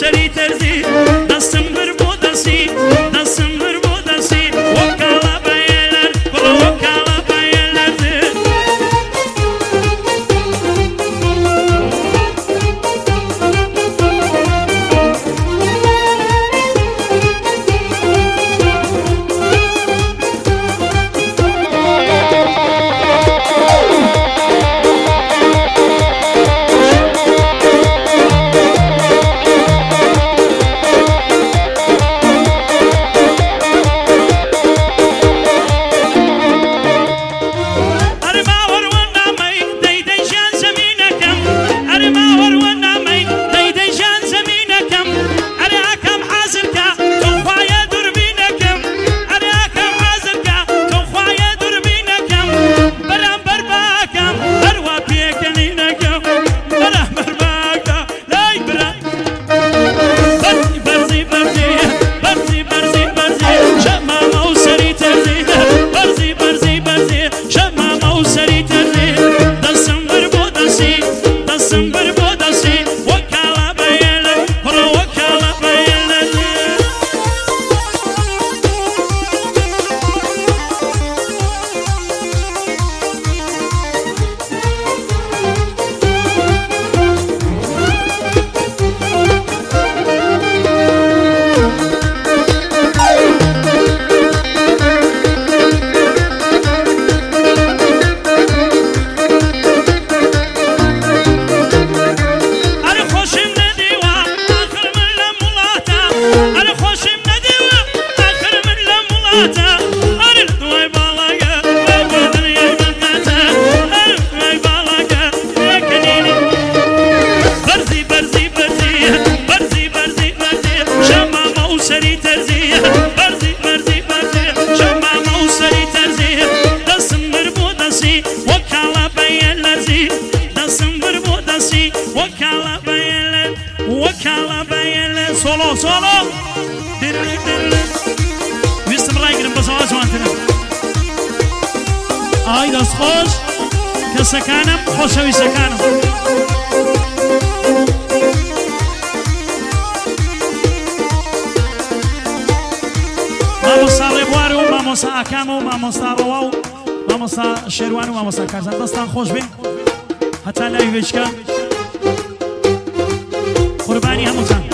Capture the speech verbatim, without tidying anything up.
سری ترزی دستم بر بودسی دستم بر بودسی وکالا بیلر کلا وکالا بیلر وكالة بيلر سولو سولو ديرلي ديرلي ويستم رايقرم بزواج وانتنا آي دست خوش كسكانم خوشوي سكانم ماموسا ربوارو ماموسا اكامو ماموسا رواو ماموسا شيروانو ماموسا كارزان دستان خوش بين حتى لا يوجكا قرباني هموتان